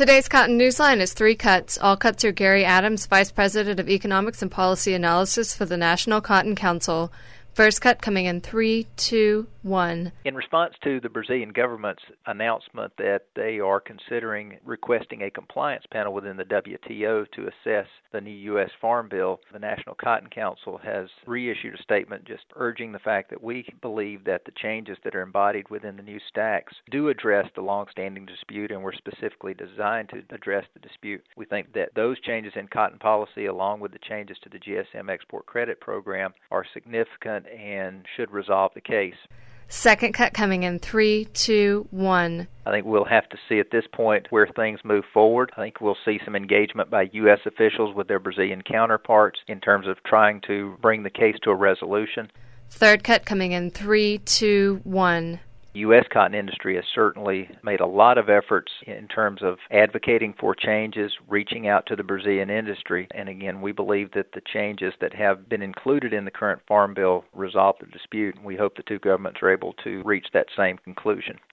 Today's Cotton Newsline is 3 cuts. All cuts are Gary Adams, Vice President of Economics and Policy Analysis for the National Cotton Council. First cut coming in 3, 2, 1. In response to the Brazilian government's announcement that they are considering requesting a compliance panel within the WTO to assess the new U.S. Farm Bill, the National Cotton Council has reissued a statement just urging the fact that we believe that the changes that are embodied within the new stacks do address the long-standing dispute and were specifically designed to address the dispute. We think that those changes in cotton policy, along with the changes to the GSM Export Credit Program, are significant and should resolve the case. Second cut coming in 3, 2, 1. I think we'll have to see at this point where things move forward. I think we'll see some engagement by U.S. officials with their Brazilian counterparts in terms of trying to bring the case to a resolution. Third cut coming in 3, 2, 1. U.S. cotton industry has certainly made a lot of efforts in terms of advocating for changes, reaching out to the Brazilian industry. And again, we believe that the changes that have been included in the current Farm Bill resolve the dispute. And we hope the two governments are able to reach that same conclusion.